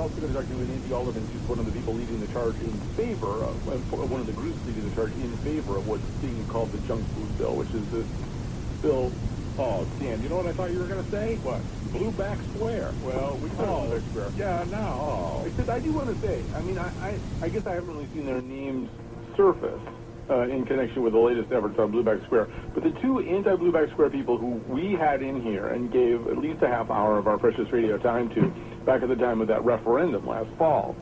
also going to talk to Nancy Alderman, who's one of the people leading the charge in favor of, one of the groups leading the charge in favor of what's being called the junk food bill, which is this bill. Oh, Dan, you know what I thought you were going to say? What? Blueback Square. Well, we said Blueback Square. Yeah, no. Except I do want to say, I mean, I guess I haven't really seen their names surface in connection with the latest efforts on Blueback Square. But the two anti-Blueback Square people who we had in here and gave at least a half hour of our precious radio time to back at the time of that referendum last fall,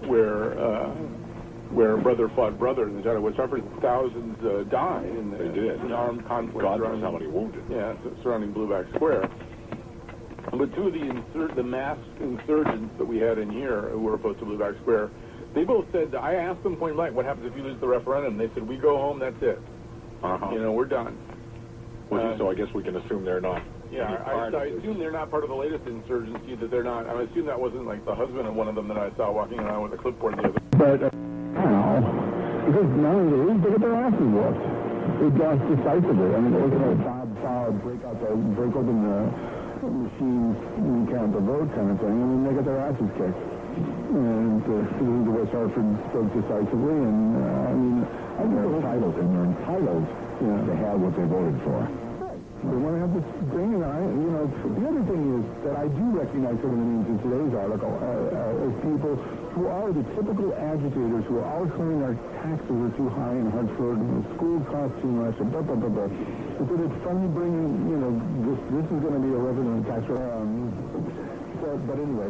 where brother fought brother in the town of West Hartford, thousands died in the armed conflict. God knows how many wounded. Yeah, surrounding Blueback Square. But two of the masked insurgents that we had in here who were opposed to Blueback Square, they both said, I asked them point blank, what happens if you lose the referendum? They said, we go home, that's it. You know, we're done. So I guess we can assume they're not. Yeah, I assume they're not part of the latest insurgency, that they're not. I assume that wasn't like the husband of one of them that I saw walking around with a clipboard the other. But now, because nowadays they get their asses whooped. It lost decisively. I mean, they look at Bob break open the machines, and count the vote kind of thing. I mean, they get their asses kicked. And the West Hartford spoke decisively, and I mean, they're entitled, to have what they voted for. They want to have this thing, and the other thing is that I do recognize some of the names in today's article as people who are the typical agitators who are always claiming our taxes are too high in Hartford, and the school costs too much, and blah, blah, blah, blah. And so it's funny bringing, this is going to be a resident tax rate. But anyway,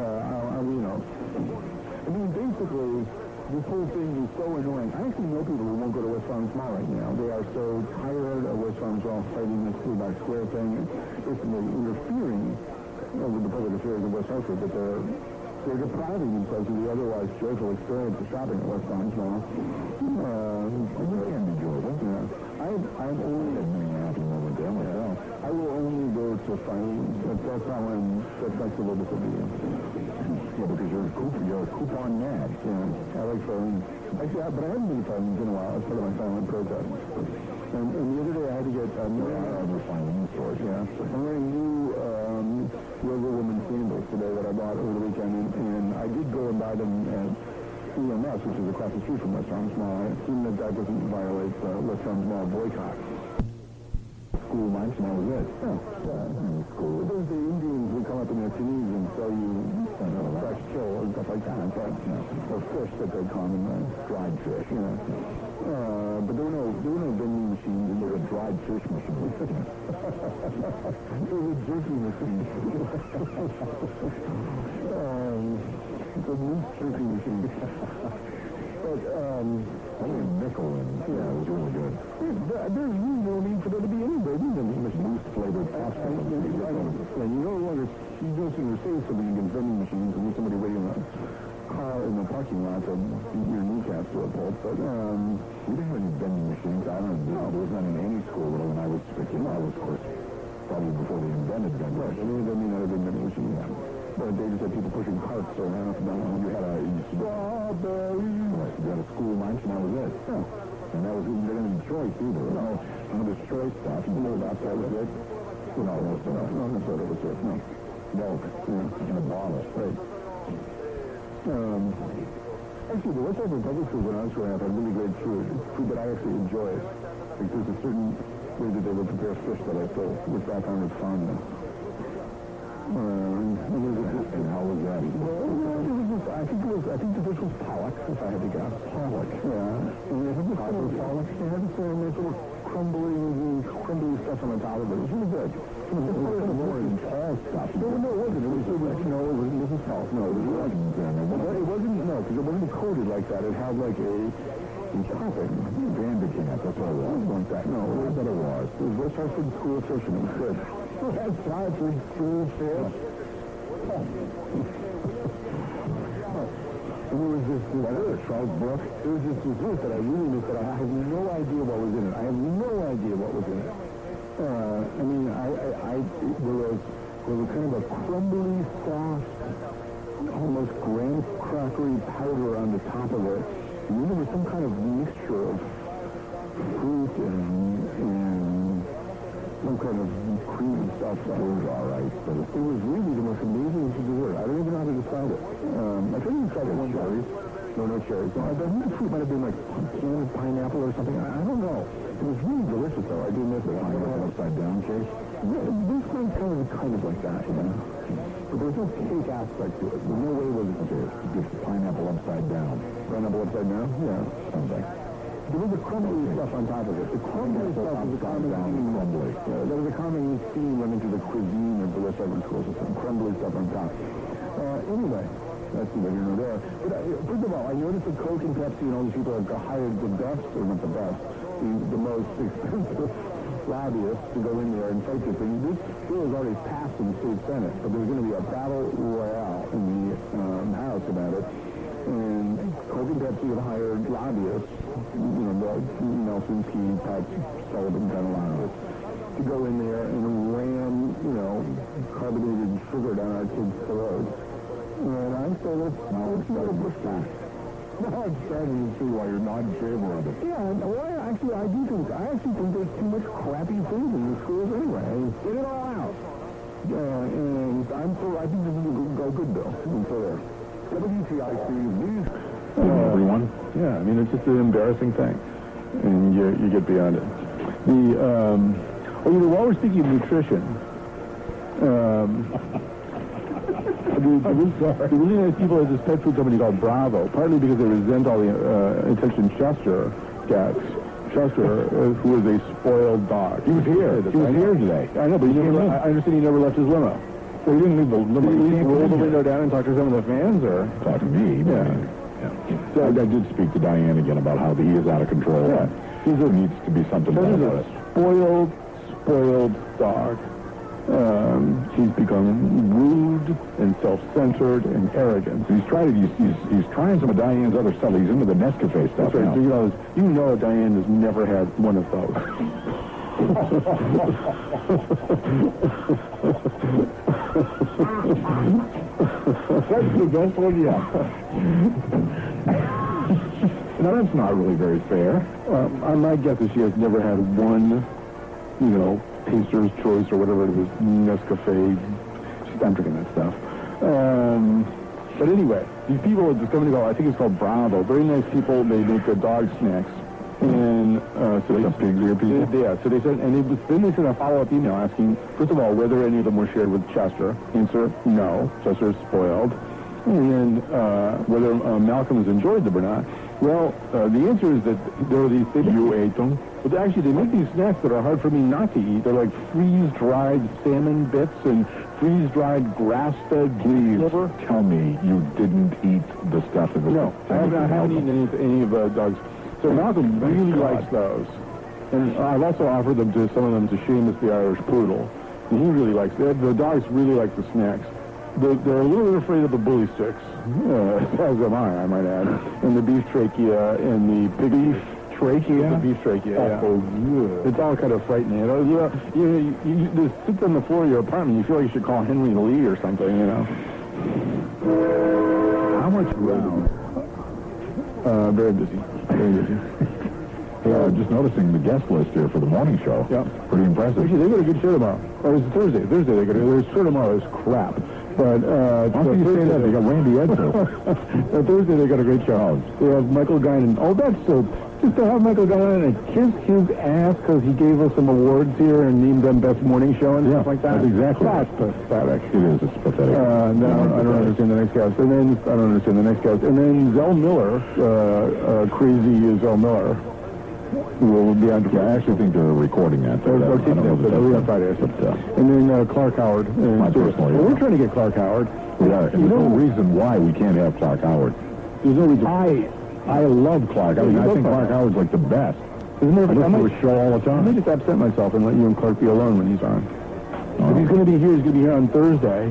I mean, basically, this whole thing is so annoying. I actually know people who won't go to West Farms Mall right now. They are so tired of West Farms Mall fighting this Blueback Square thing and basically interfering with the public affairs of West Hartford, that they're depriving themselves of the otherwise joyful experience of shopping at West Farms Mall. It can be joyful. Yeah. I'm only I will only go to find that's not when that's the little disobedience. Yeah, because you're a coupon nag. Yeah, I like farming. Actually, but I haven't been to farming in a while. It's part of my silent protest. And the other day I had to get other farming stores. Yeah, I'm wearing new River Woman sandals today that I bought over the weekend, and I did go and buy them at EMS, which is across the street from West Farms Mall. I assume that doesn't violate the West Farms Mall boycott. School lunch, and that was it. School. There's the Indians who come up in their canoes and sell you fresh kill and stuff like that. Or fish that they call them, dried fish, But there were no vending machines, and there were dried fish machines. There was a jerky machine. It's a meat jerky machine. But, nickel and it was really good. There's really no need for there to be any vending machines flavored pasta. And you don't seem to say something against vending machines and somebody waiting in a car in the parking lot to beat your kneecaps to a pulp. But we didn't have any vending machines. I don't know. There was not in any school when I was a kid. I was, of course, probably before they invented vending machines. I mean, not a vending machine. But they just had people pushing carts around. You had a strawberry. You had a school lunch, and that was it. And that was they didn't have choice either. No, some of this choice stuff. You know, that was it. No, soda was it. No, milk in a bottle. Right. Actually, the West Hartford Public Schools when I was growing up had really great food. Food that I actually enjoy. Like there's a certain way that they would prepare fish that I still look back on with fondness. And how was that? Well, it was just, I think the fish was pollock, if I had to guess. Pollock, yeah. And they had this pollock. They had this nice little crumbly stuff on the top of it. It was really good. It was more than tall stuff. No, it wasn't. It wasn't salt. No, it wasn't. It wasn't, because it wasn't coated like that. It had like a topping. Bandaging it, that's what it was. Like that. No, it was what it was. It was West Hartford School of Fish, and it was good. That's Hartford School of Fish. And there was this Charles Brook. There was this dessert that I really missed that I have no idea what was in it. I have no idea what was in it. I mean, there was kind of a crumbly, soft, almost graham crackery powder on the top of it. And then there was some kind of mixture of fruit and some kind of cream stuff that was all right. But it was really the most amazing dessert. I don't even know how to describe it. I think we tried it one cherries. No cherries. So I think the fruit might have been like pumpkin, pineapple, or something. I don't know. It was really delicious, though. I do miss it. Pineapple upside down cake. Yeah, this one's kind of like that, you know. But there's no cake aspect to it. There's no way was it just pineapple upside down. Pineapple upside down? Yeah, sounds like. There was a crumbly stuff on top of it. The crumbly stuff was a common theme. Crumbly. Yeah, there was a common theme running through the cuisine of the West Edmonds schools. Some crumbly stuff on top. Anyway, that's neither here nor there. But first of all, I noticed that Coke and Pepsi and all these people have hired the best, or not the best, the most expensive lobbyists to go in there and fight this thing. This bill is already passed in the state Senate, but there's going to be a battle royale in the House about it. And Coke and Pepsi have hired lobbyists, you know, Nelson Key, Pat Sullivan kind of lobbyists, to go in there and ram, you know, carbonated sugar down our kids' throats. And I say, let's not a push back. Now I'm starting to see why you're not in favor of it. Yeah, well, I actually think there's too much crappy food in the schools anyway. Get it all out. And I think this is a go good bill. So there. WTIC News. Everyone? Yeah, I mean, it's just an embarrassing thing. And you get beyond it. While we're speaking of nutrition, the really nice people at this pet food company called Bravo, partly because they resent all the attention Chester gets. Chester, who is a spoiled dog. He was here. He was here today. I know, but I understand he never left his limo. Well, he didn't leave the limo. Did he roll the window down and talk to some of the fans, or? Talk to me. Yeah. So I did speak to Diane again about how he is out of control. Yeah. There needs to be something done about it. Spoiled dog. He's become rude and self-centered and arrogant. He's trying some of Diane's other stuff. He's into the Nescafe stuff. That's right. Now. So you know Diane has never had one of those. That's the best one yet. Now, that's not really very fair. My guess is she has never had one, Pacer's Choice or whatever it is, Nescafe. I'm drinking that stuff. But anyway, these people at this company I think it's called Bravo, very nice people. They make dog snacks. And so they pigs ear people. Yeah. So they said, then they sent a follow-up email asking, first of all, whether any of them were shared with Chester. Answer: no. Chester is spoiled. And then whether Malcolm has enjoyed them or not. Well, the answer is that there are these things. You ate them? But actually, they make these snacks that are hard for me not to eat. They're like freeze-dried salmon bits and freeze-dried grass-fed liver. Tell me you didn't eat the stuff in the... No, I haven't eaten any of the dogs. So Malcolm really likes those. And I've also offered them to some of them to Seamus the Irish Poodle. And he really likes them. The dogs really like the snacks. They're a little bit afraid of the bully sticks, as am I might add, and the beef trachea and the beef trachea. The beef trachea. Oh, yeah. It's all kind of frightening. You just sit on the floor of your apartment. You feel like you should call Henry Lee or something. How much round? Very busy. Very busy. Just noticing the guest list here for the morning show. Yeah. Pretty impressive. Actually, they got a good show tomorrow. Or is it Thursday? Thursday they got a show tomorrow is crap. But how can you say that? They got Randy Edsel. Thursday they got a great show. They have Michael Guinan. Oh, that's so... Just to have Michael Guinan and kiss his ass because he gave us some awards here and named them Best Morning Show and stuff like that. That's exactly. That's pathetic. It is. It's pathetic. I don't understand the next guest. And then I don't understand the next guest. And then Zell Miller, crazy Zell Miller, will be on. I actually think they're recording that. Or taking that, but on Friday. And then Clark Howard. We're trying to get Clark Howard. We are. And there's no reason why we can't have Clark Howard. There's no reason. I love Clark. I think Clark Howard's like the best. I listen to his show all the time. I may just upset myself and let you and Clark be alone when he's on. If he's going to be here, he's going to be here on Thursday.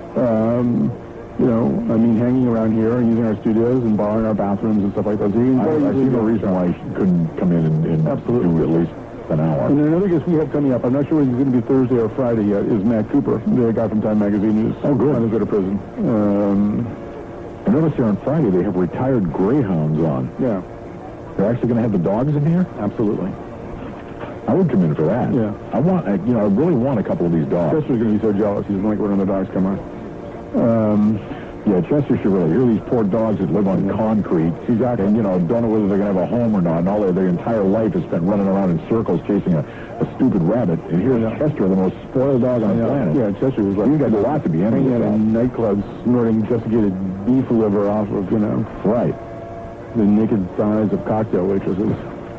Hanging around here and using our studios and borrowing our bathrooms and stuff like that. So I see no reason why he couldn't come in and absolutely do at least an hour. And then another guest we have coming up, I'm not sure whether he's going to be Thursday or Friday yet, is Matt Cooper, the guy from Time Magazine, who's on his way to prison. I noticed here on Friday they have retired greyhounds on. Yeah. They're actually going to have the dogs in here? Absolutely. I would come in for that. Yeah. I really want a couple of these dogs. Chester's going to be so jealous. He doesn't like when the dogs come on. Yeah, Chestershire, really. Here are these poor dogs that live on concrete. Exactly. And, don't know whether they're going to have a home or not. And all their entire life is spent running around in circles chasing a stupid rabbit. And here's Chester, the most spoiled dog on the planet. Yeah, Chester was like... You got a lot to be envious in of. nightclubs snorting desiccated beef liver off of, Right. the naked thighs of cocktail waitresses.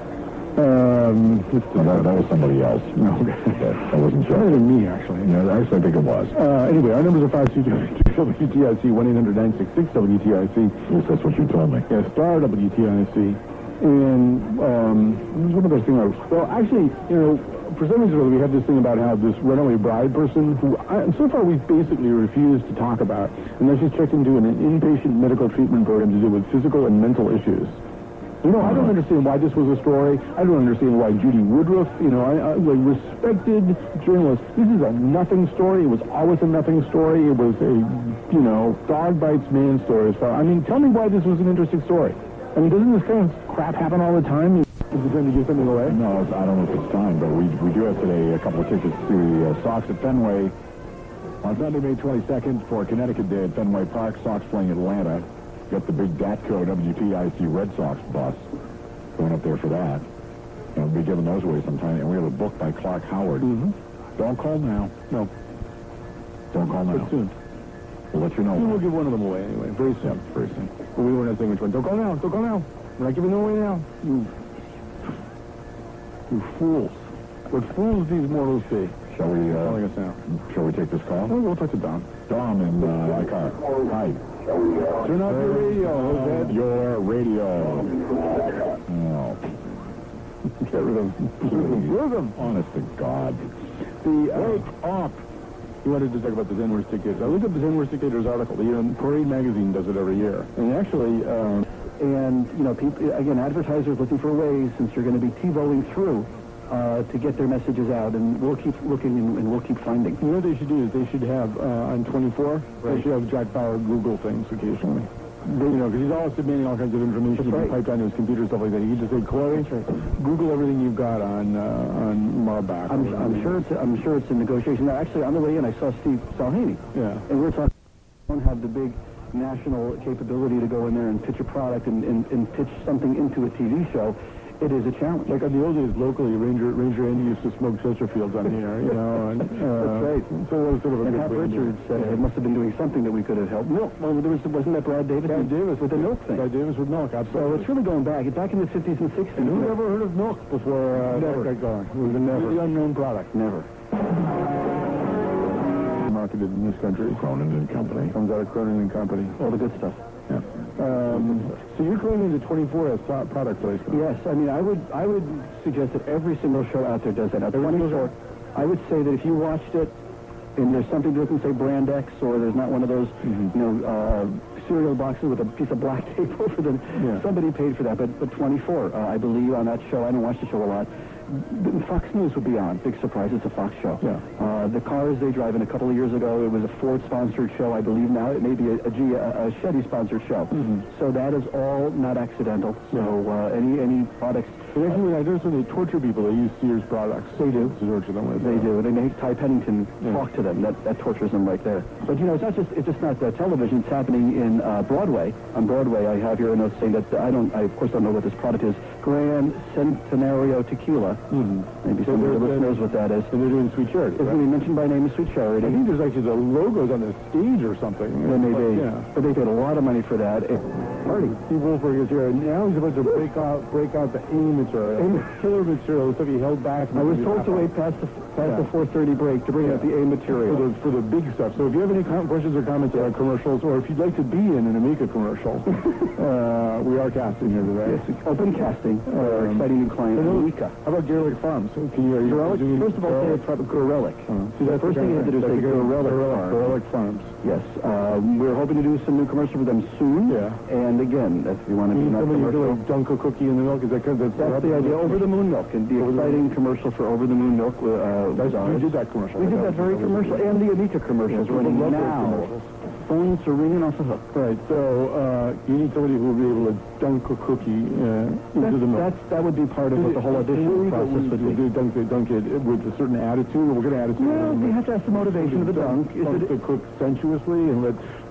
That was somebody else. No, okay. That wasn't Better Chester. than me, actually. Yeah, actually, I think it was. Anyway, our numbers are 522-WTIC, 1-800-966-WTIC. Yes, that's what you told me. Yeah, star WTIC. And there's one other thing well, actually, for some reason or other, we have this thing about how this runaway bride person, who so far we've basically refused to talk about, unless she's checked into an inpatient medical treatment program to deal with physical and mental issues. I don't understand why this was a story. I don't understand why Judy Woodruff, I respected journalist. This is a nothing story. It was always a nothing story. It was a, dog bites man story. So, tell me why this was an interesting story. Doesn't this kind of crap happen all the time? Is it time to give something away? No, I don't know if it's time, but we do have today a couple of tickets to the Sox at Fenway on Sunday, May 22nd for Connecticut Day at Fenway Park. Sox playing Atlanta. Got the big DATCO WTIC Red Sox bus going up there for that. And we'll be giving those away sometime. And we have a book by Clark Howard. Mm-hmm. Don't call now. No. Don't call now. But soon. We'll let you know. We'll give one of them away anyway. Very soon. Yeah, very soon. But we weren't saying which one. Don't call now. Don't call now. We're not giving them away now. You fools. What fools these mortals be. Shall we, Calling us now. shall we take this call? Well, we'll talk to Dom. Dom in the car. Hi. Turn off your radio, Jose. Your radio. Oh. Get rid of them. Honest to God. Wake up. You wanted to talk about the Zenworth Dictators. I looked up the Zenworth Dictators article. Parade Magazine does it every year. And actually, people, again, advertisers looking for ways, since you're going to be TiVoing through, to get their messages out, and we'll keep looking and we'll keep finding. You know what they should do is they should have, on 24, they should have Jack Bauer Google things occasionally. Because he's always demanding all kinds of information to be piped onto his computer, stuff like that. You can just say, Chloe, Google everything you've got on Marbach. I'm sure it's a negotiation. Now, actually, on the way in, I saw Steve Salhaney. Yeah. And we were talking. We don't have the big national capability to go in there and pitch a product and pitch something into a TV show. It is a challenge. Like on the old days, locally, Ranger Andy used to smoke Chesterfields on the air, and that's right. So it was sort of a and good Hap way to do it. Richards must have been doing something that we could have helped. Milk. Well, wasn't that Brad Davis? Brad Davis with the milk thing. Brad Davis with milk, absolutely. So it's really going back. It's back in the 50s and 60s. And who ever heard of milk before Never. that got going? It was a completely unknown product. Never. Marketed in this country. Cronin and Company. Comes out of Cronin and Company. All the good stuff. Yeah. So you're claiming the 24 as product placement? Yes, I would suggest that every single show out there does that. Now, 24, I would say that if you watched it and there's something that doesn't say Brand X, or there's not one of those, cereal boxes with a piece of black tape over them, somebody paid for that. But 24, I believe on that show, I don't watch the show a lot. Fox News would be on. Big surprise, it's a Fox show. Yeah. The cars they drive in a couple of years ago, it was a Ford-sponsored show, I believe now. It may be a Chevy-sponsored show. Mm-hmm. So that is all not accidental. So any products... But actually, I noticed when they torture people, they use Sears products. They do. To torture them with. They do. They make Ty Pennington talk to them. That tortures them right there. But, it's just not television. It's happening in Broadway. On Broadway, I have here a note saying that I of course don't know what this product is. Grand Centenario Tequila. Mm-hmm. Maybe somebody knows what that is. And they're doing Sweet Charity. It's going to be mentioned by name as Sweet Charity. I think there's actually the logos on the stage or something. They may be. Yeah. But they paid a lot of money for that. Party. Steve Wolfberg is here, and now he's about to break out the A material. Killer material, the stuff he held back. I was told to wait past the 4:30 break to bring out the A material. For the big stuff. So if you have any questions or comments about commercials, or if you'd like to be in an Amica commercial, we are casting here today. Yes, open casting. Exciting new client, Amica. How about Gerlich Farms? Can you First of all, say it's Gorelick. See, the first thing you have to do is say Gorelick Farms. Yes. We're hoping to do some new commercial for them soon. Yeah. And again, if you want to do that somebody commercial. like Dunkel Cookie in the milk, is that because that's the idea. Over the Moon Milk, and the exciting commercial for Over the Moon Milk. We did that commercial. We did that very commercial, and the Amica commercials running now. Phones are ringing off the hook. Right. So you need somebody who will be able to dunk a cookie into the milk. That would be part of what the whole audition process would be. Dunk it with a certain attitude. What kind of attitude? Well, you have to ask the motivation of the dunk. Is it to cook sensuously and let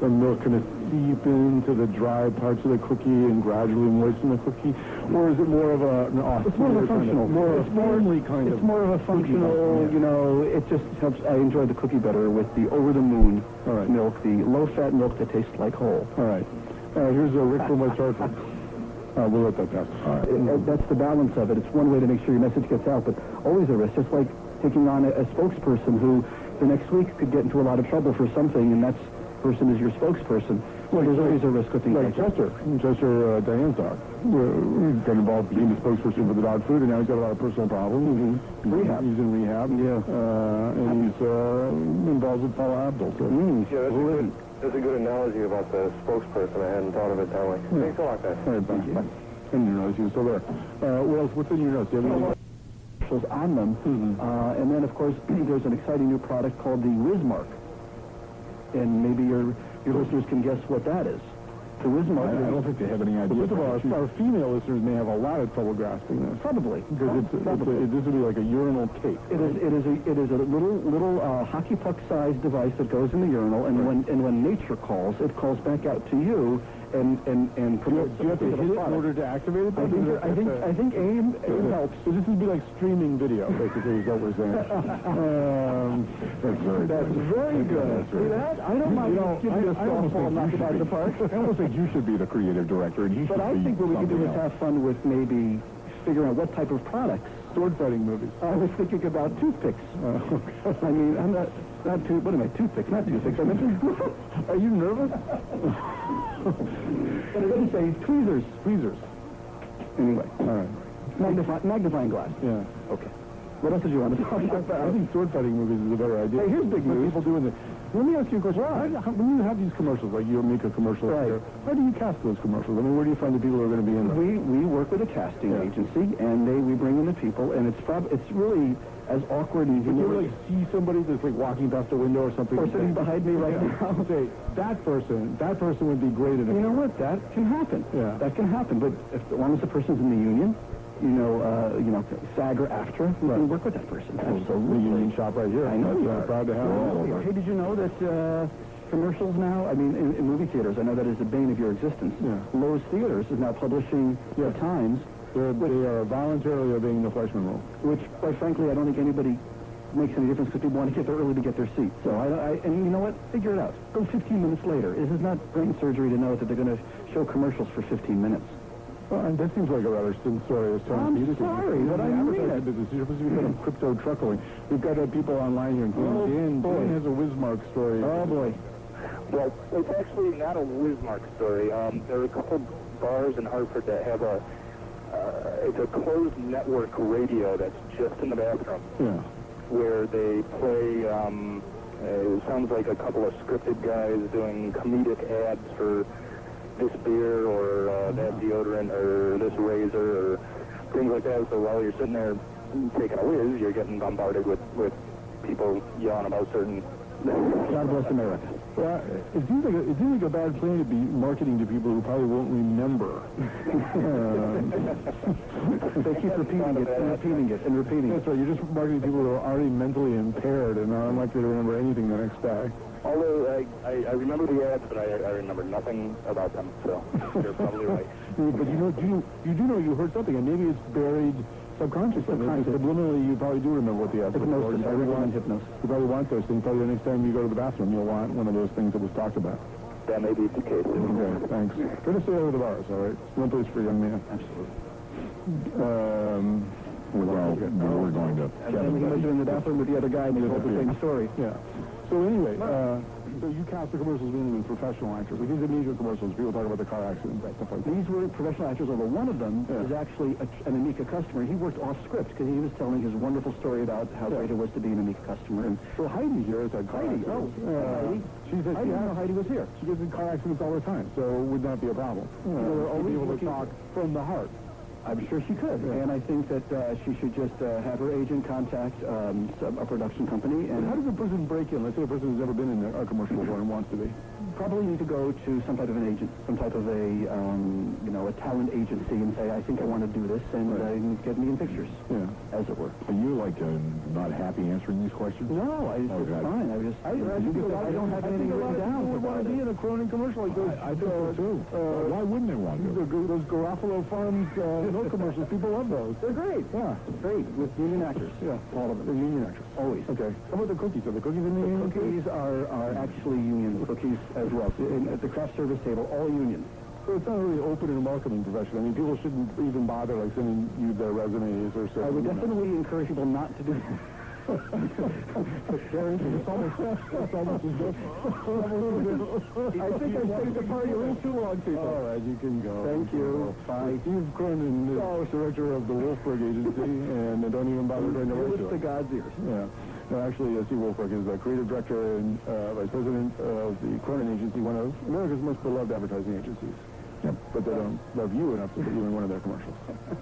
the milk kind of seep into the dry parts of the cookie and gradually moisten the cookie? Or is it more of an austere, It's more of a functional. It's more of a functional, you know, it just helps. I enjoy the cookie better with the over-the-moon milk, the low-fat milk that tastes like whole. All right. Here's a Rick from West Hartford. We'll let that pass. That's the balance of it. It's one way to make sure your message gets out, but always a risk. Just like taking on a spokesperson who the next week could get into a lot of trouble for something, and that person is your spokesperson. Well, there's always a risk with things like Chester, Diane's dog. He got involved being the spokesperson for the dog food, and now he's got a lot of personal problems. Rehab. He's in rehab. Yeah. And he's involved with Paula Abdul. So. Yeah, that's a good analogy about the spokesperson. I hadn't thought of it that way. Thanks a lot, guys. All right, bye. And your notes, you're still there. What else? What's in your notes? Do you have anything? On them. And then, of course, there's an exciting new product called the Wismark. And maybe your listeners can guess what that is. The Wismark. I don't think they have any idea. First of all, our female listeners may have a lot of trouble grasping this. Probably. Because this would be like a urinal cake. It is a little hockey puck-sized device that goes in the urinal, and when nature calls, it calls back out to you and promotes. Do you have to hit it in order to activate it? I think aim helps. So this would be like streaming video, basically, is what we're saying. That's very good. See that? I don't mind giving you a softball knocked out of the park. I almost think you should be the creative director, and he should be. But I think what we could do is have fun with maybe figuring out what type of products. Sword fighting movies. I was thinking about toothpicks. I mean, I'm not what am I? Toothpicks, not toothpicks. I mentioned. Are you nervous? But I didn't say tweezers. Tweezers. Anyway. All right. Magnifying glass. Yeah. Okay. What else did you want to talk about? I think sword fighting movies is a better idea. Hey, here's big news. People doing it. Let me ask you a question. When you have these commercials, like you make a commercial, right. How do you cast those commercials? I mean, where do you find the people who are going to be in them? We work with a casting agency, and we bring in the people, and it's really as awkward as you ever see somebody that's like walking past a window or something, or sitting behind me right now. Say that person would be great in a. You know what? That can happen. Yeah, that can happen. But as long as the person's in the union. SAG or AFTRA, we can work with that person. Absolutely. The union shop right here. I know you are. Proud to have it. Hey, did you know that commercials now, I mean, in movie theaters, I know that is the bane of your existence. Yeah. Lowe's Theaters is now publishing The Times. They are voluntarily obeying the freshman rule. Which, quite frankly, I don't think anybody makes any difference because people want to get there early to get their seat. So, and you know what? Figure it out. Go 15 minutes later. This is not brain surgery to know that they're going to show commercials for 15 minutes. Well, and that seems like a rather story. I'm sorry, but I mean it. Business. You're supposed to be kind of crypto truckling. We've got people online here. Dan has a Wismark story. Oh, boy. Well, it's actually not a Wismark story. There are a couple bars in Hartford that have it's a closed network radio that's just in the bathroom. Yeah. Where they play, it sounds like a couple of scripted guys doing comedic ads for this beer or that deodorant or this razor or things like that. So while you're sitting there taking a whiz, you're getting bombarded with people yelling about certain... God bless America. Well, it seems like a bad plan to be marketing to people who probably won't remember. They keep repeating it. That's right. You're just marketing people who are already mentally impaired and are unlikely to remember anything the next day. Although I remember the ads, but I remember nothing about them, so you're probably right. But you do know you heard something, and maybe it's buried subconsciously. Subliminally, you probably do remember what the ads were. Hypnosis. I recommend hypnosis. You probably want those things. Probably the next time you go to the bathroom, you'll want one of those things that was talked about. That may be the case. Okay, thanks. Try to stay over the bars, all right? One place for a young man. Absolutely. We're going to... And then he was in the bathroom with the other guy and they told the same story. Yeah. So anyway, so you cast the commercials mainly with professional actors. Like these are major commercials. People talk about the car accidents, stuff like that. These were professional actors, although one of them is actually an Amica customer. He worked off script because he was telling his wonderful story about how great it was to be an Amica customer. And so Heidi here is a car accident. Heidi. I didn't know Heidi was here. She gets in car accidents all the time, so it would not be a problem. They're always able to talk from the heart. I'm sure she could, and I think that she should just have her agent contact a production company. And how does a person break in? Let's say a person who's never been in a commercial before and wants to be. Probably need to go to some type of an agent, some type of a a talent agency, and say, I think I want to do this, and get me in pictures, as it were. Are you like not happy answering these questions? No, it's fine. I don't have anything written down. Who would want to be in a Cronin commercial like those? I think so too. Why wouldn't they want to? Those Garofalo Farms milk commercials. People love those. They're great. Yeah, great with union actors. Yeah, all of them. They're union actors. Always. Okay. How about the cookies? Are the cookies in the union? Cookies are actually union cookies as well. At the craft service table, all union. So it's not really open in a marketing profession. I mean, people shouldn't even bother like sending you their resumes or something. I would definitely encourage people not to do that. It's almost as good. I think I stayed at the party a little too long, people. All right, you can go. Thank you. Bye. Steve Cronin is director of the Wolfberg Agency, and don't even bother trying to write to the God's ears. Yeah. No, actually, Steve Wolfberg is the creative director and vice president of the Cronin Agency, one of America's most beloved advertising agencies. Yep. But they don't love you enough to put you in one of their commercials.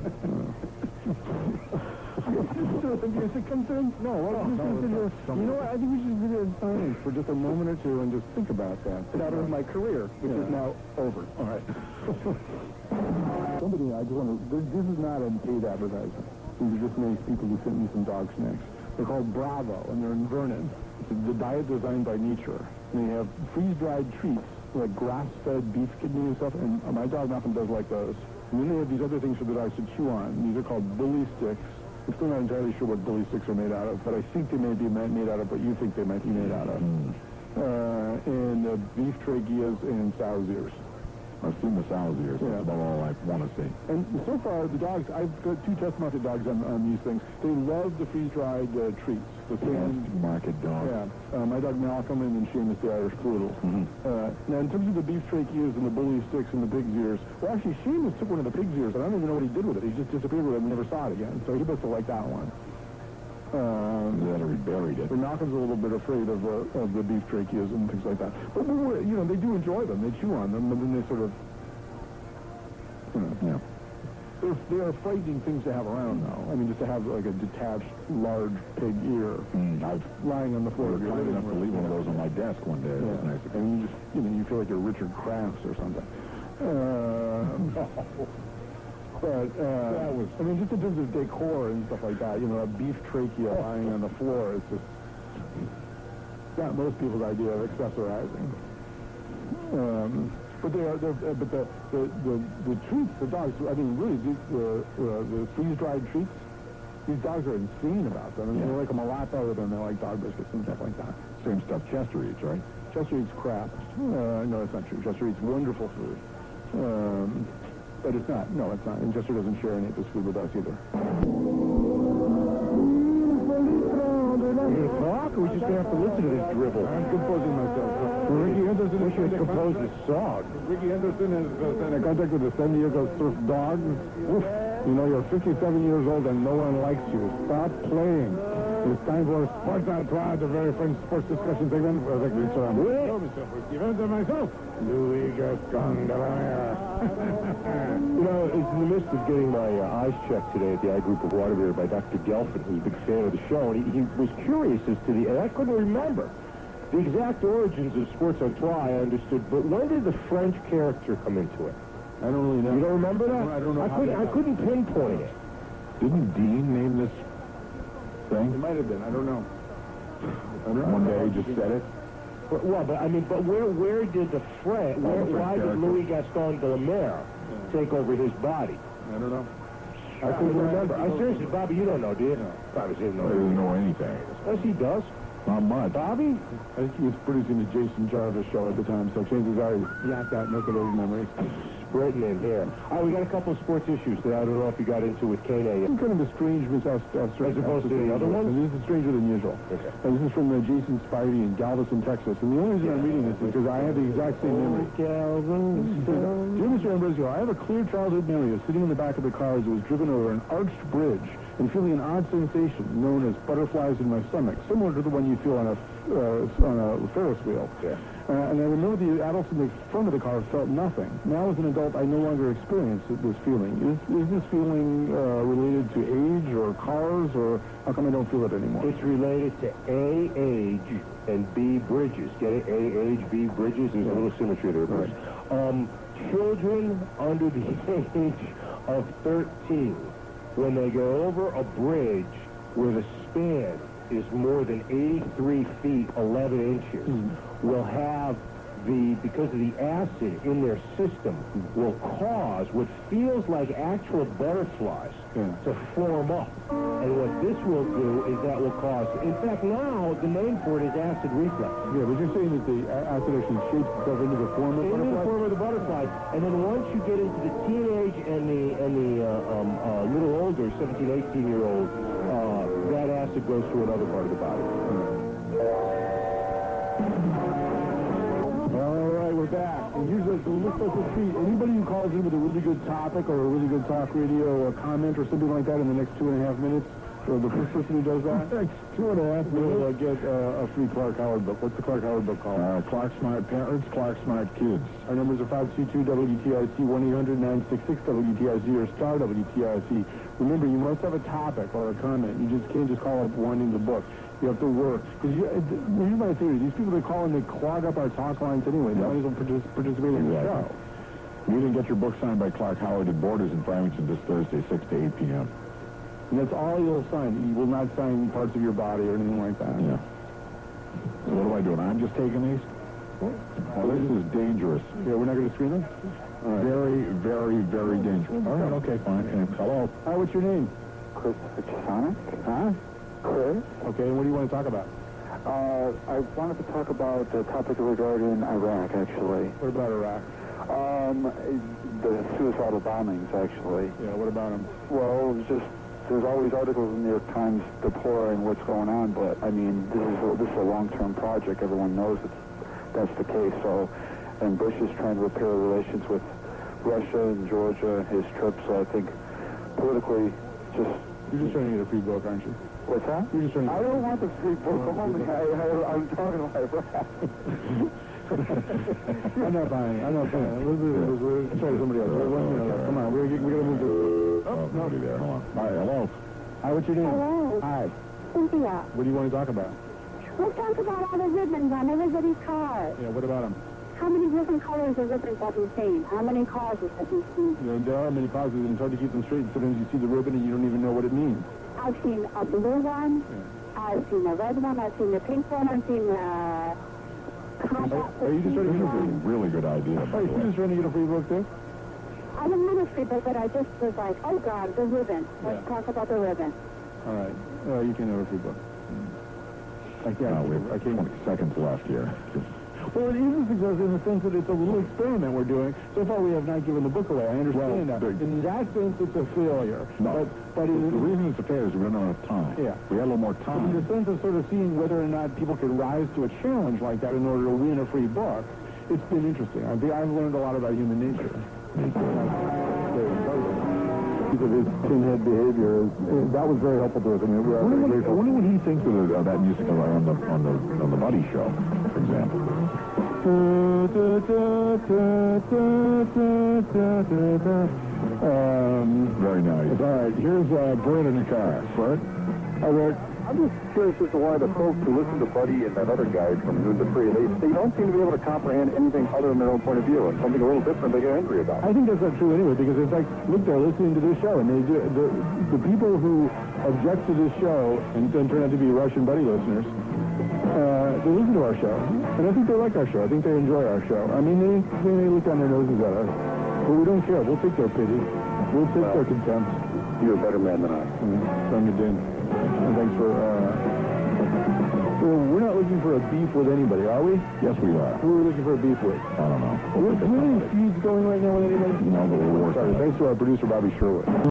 Music comes in? No, you know what? I think we should do it silence for just a moment or two and just think about that. Get out of my career, which is now over. All right. Somebody, I just want to, this is not a paid advertisement. These are just nice people who sent me some dog snacks. They're called Bravo, and they're in Vernon. It's the diet designed by nature. And they have freeze-dried treats, like grass-fed beef kidney and stuff, and my dog Malcolm does like those. And then they have these other things for the dogs to chew on. These are called bully sticks. I'm still not entirely sure what bully sticks are made out of, but I think they may be made out of what you think they might be made out of. And beef tracheas and sow's ears. I've seen the sow's ears. That's about all I want to see. And so far, the dogs, I've got 2 test-market dogs on these things. They love the freeze-dried treats. The test-market dogs. Yeah. My dog Malcolm and then Seamus the Irish Poodle. Now, in terms of the beef tracheas and the bully sticks and the pig's ears, well, actually, Seamus took one of the pig's ears, and I don't even know what he did with it. He just disappeared with it and never saw it again. So he must have liked that one. That or he buried it. But Malcolm's a little bit afraid of the beef tracheas and things like that. But, they do enjoy them. They chew on them, but then they sort of, They are frightening things to have around, though. I mean, just to have, like, a detached, large pig ear lying on the floor. I'd kind enough to leave one of those on my desk one day. It was nice. And you just, you feel like you're Richard Crafts or something. But, I mean, just in terms of decor and stuff like that, a beef trachea lying on the floor is just not most people's idea of accessorizing. But the treats, the dogs, I mean, really, the freeze-dried treats, these dogs are insane about them. I mean, they like them a lot better than they like dog biscuits and stuff like that. Same stuff Chester eats, right? Chester eats crap. No, that's not true. Chester eats wonderful food. But it's not. No, it's not. And Chester doesn't share any of this food with us either. You talk, or we just have to listen to this dribble? I'm composing myself. Ricky Henderson is going to compose this song. Ricky Henderson is in contact with the San Diego Surf Dogs. Oof. You're 57 years old and no one likes you. Stop playing. It's time for Sports on Trois, the very French sports discussion segment. Myself, Louis Gaston de la Mer. It's in the midst of getting my eyes checked today at the Eye Group of Waterbury by Dr. Gelfin, who's a big fan of the show, and he was curious as to and I couldn't remember the exact origins of Sports on Trois. I understood, but when did the French character come into it? I don't really know. You don't remember that? I don't know. I couldn't pinpoint it. Didn't Dean name this thing? It might have been. I don't know. One day he just said it. Well, but where did the French? Why did Louis Gaston de la Mer take over his body? I don't know. I couldn't remember. Seriously, Bobby, you don't know, do you? No. Bobby doesn't know. He doesn't know anything. Yes, he does. Not much. Bobby? I think he was producing the Jason Jarvis show at the time, so chances are he yacked out most of those memories. Spreading in here. All right, we got a couple of sports issues that I don't know if you got into with Kane. It's kind of a strange as opposed to the other ones? This is stranger than usual. Okay. This is from Jason Spivey in Galveston, Texas. And the only reason I'm reading this is because I have the exact same memory. Galveston. Dear Mr. Ambrosio, I have a clear childhood memory of sitting in the back of the car as it was driven over an arched bridge and feeling an odd sensation known as butterflies in my stomach, similar to the one you feel on a Ferris wheel. Yeah. And I remember the adults in the front of the car felt nothing. Now, as an adult, I no longer experience this feeling. Is this feeling related to age or cars, or how come I don't feel it anymore? It's related to A, age, and B, bridges. Get it? A, age, B, bridges. There's a little symmetry there. Right. Children under the age of 13, when they go over a bridge where the span is more than 83 feet, 11 inches, will have because of the acid in their system, will cause what feels like actual butterflies to form up. And what this will do is that will cause, in fact, now the name for it is acid reflux. Yeah, but you're saying that the acid actually shapes itself into the form of Into the form of the butterfly. And then once you get into the teenage and the little older, 17, 18-year-old, that acid goes to another part of the body. All right, we're back. And here's a little special treat. Anybody who calls in with a really good topic or a really good talk radio or comment or something like that in the next 2.5 minutes, or the first person who does that, 2.5 minutes, will get a free Clark Howard book. What's the Clark Howard book called? Clark Smart Parents, Clark Smart Kids. Our numbers are 522-WTIC, 1-800-966-WTIC, or star WTIC. Remember, you must have a topic or a comment. You just can't just call up wanting the book. You have to work. Because here's my theory. These people that call in, they clog up our talk lines anyway. They might as well participate in the show. You didn't get your book signed by Clark Howard at Borders in Farmington this Thursday, 6 to 8 p.m. And that's all you'll sign. You will not sign parts of your body or anything like that. Yeah. So what am I doing? I'm just taking these? Oh, this is dangerous. Yeah, we're not going to screen them? All right. Very, very, very dangerous. All right, okay, fine. And hello. Hi, what's your name? Christopher Chasonic? Huh? Chris? Okay, and what do you want to talk about? I wanted to talk about the topic regarding Iraq, actually. What about Iraq? The suicidal bombings, actually. Yeah, what about them? Well, there's always articles in the New York Times deploring what's going on, but, I mean, this is a long-term project. Everyone knows that's the case, so, and Bush is trying to repair relations with Russia and Georgia and his trip, so I think politically, You're just trying to get a free book, aren't you? What's that? You're just trying to I don't want the free book. I'm talking about Iraq. I'm not buying it. Let's try somebody else. Come on, we got to move this. Oh, nobody there. Hold on. Hi, hello. Hi, what's your name? Hello. Hi. Cynthia. What do you want to talk about? Let's talk about all the ribbons on everybody's car. Yeah, what about them? How many different colors of ribbons have you seen? How many causes have you seen? There are many causes, and it's hard to keep them straight. Sometimes you see the ribbon and you don't even know what it means. I've seen a blue one. I've seen a red one. I've seen the pink one. I've seen the combat. Are you just trying to get a free Really, really good idea. Oh, you're just trying to get a free book, too? I'm a ministry book, but I just was like, oh, God, the ribbon. Let's talk about the ribbon. All right. You can have a free book. I can't. We have 20 seconds left here. Well, it is a success in the sense that it's a little experiment we're doing. So far, we have not given the book away. I understand that. In that sense, it's a failure. No. But The reason it's a failure is we don't have enough time. Yeah. We had a little more time. in the sense of sort of seeing whether or not people could rise to a challenge like that in order to win a free book, it's been interesting. I've learned a lot about human nature. Of his pinhead behavior, that was very helpful to us. I mean, we are very grateful. I wonder what he thinks of that music on the Buddy Show, for example. Very nice. All right, here's Bert in the car. Bert? Hi, Bert. I'm just curious as to why the folks who listen to Buddy and that other guy from Noon to Free, they don't seem to be able to comprehend anything other than their own point of view, and something a little different they get angry about. I think that's not true anyway, because in fact, look, they're listening to this show, and they do, the people who object to this show and then turn out to be Russian Buddy listeners, they listen to our show, and I think they like our show. I think they enjoy our show. I mean, they may look down their noses at us, but we don't care. We'll take their pity. We'll take their contempt. You're a better man than I. From the din. And thanks for, we're not looking for a beef with anybody, are we? Yes, we are. Who are we looking for a beef with? I don't know. Do we have any feuds going right now with anybody? No, but we're working on it. Thanks to our producer, Bobby Sherwood.